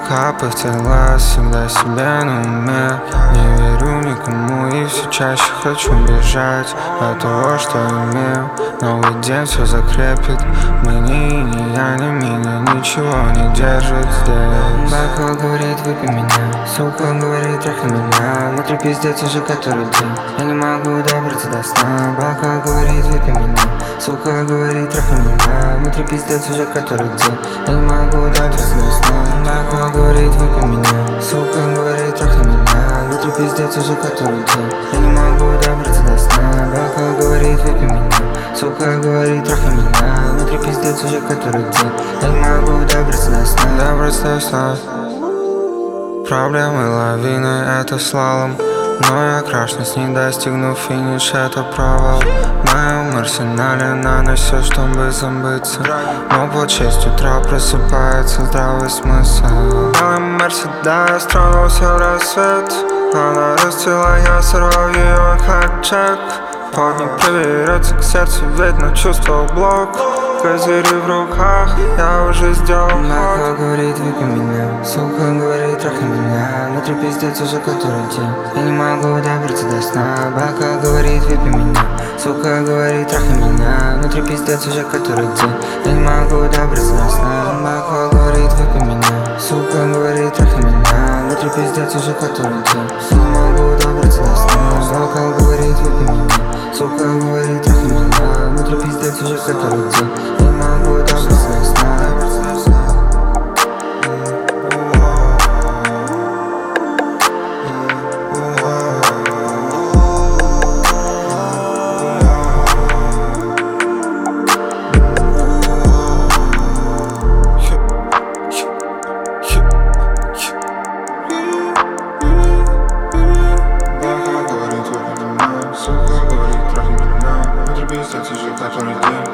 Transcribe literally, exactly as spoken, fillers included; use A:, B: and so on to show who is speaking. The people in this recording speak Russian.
A: Капает глаз, всегда себе на уме. Не верю никому и все чаще хочу бежать от того, что имею. Новый день все закрепит. Мы ни, ни я, ни меня ничего не держит здесь.
B: Бака говорит, выпей меня. Сука говорит, трахни меня. Внутри пиздец уже который день. Я не могу добраться до сна. Бака говорит, выпей меня. Сука говорит, трахни меня. Внутри пиздец уже который день. Я не могу добраться до сна. Бака говорит, выпей меня. Сука говорит, трахни меня. Внутри пиздец уже который день. Я не могу добраться до сна. Бака говорит, выпей меня. Сука говорит, трахни меня. Внутри пиздец уже который день. Я не могу добраться до сна.
A: Добраться до сна. Проблемы лавины, это слалом. Но я крашнусь, не достигну финиш, это провал. В моем арсенале на ночь все, чтобы забыться. Но под шесть утра просыпается здравый смысл. Белый Мерседес тронулся в рассвет. Она расцвела, я сорвал ее как чек. Под не проверяется к сердцу, ведь начувствовал блок. Козыри в руках, я уже сделал ход.
B: Бака говорит, выпей меня. Сука говорит, трахни меня. Внутри пиздец уже который день. Я не могу добраться до сна. Бака говорит, выпей меня. Сука говорит, трахни меня. Внутри пиздец уже который день. Я не могу добраться до сна. Бака говорит, выпей меня. Сука говорит, трахни меня. Внутри пиздец уже который день. Я не могу добраться до сна. Бака говорит, выпей меня. Сука говорит, трахни меня. Внутри пиздец уже который день. Я не могу добраться до сна.
A: Сука говорит, трахни меня. Внутри пиздец уже который день.